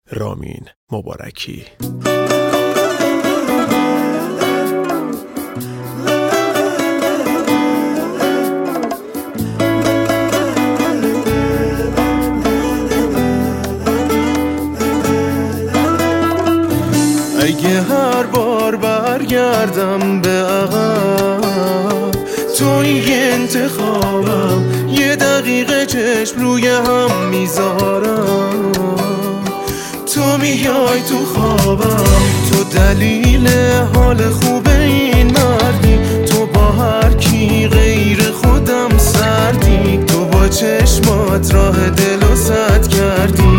رامین مبارکی. اگه هر بار برگردم به عقب، تو این انتخابم، یه دقیقه چشم روی هم میذارم، تو میای تو خوابم، تو دلیل حال خوب این مردی، تو با هر کی غیر خودم سردی، تو با چشمات راه دل و سد کردی.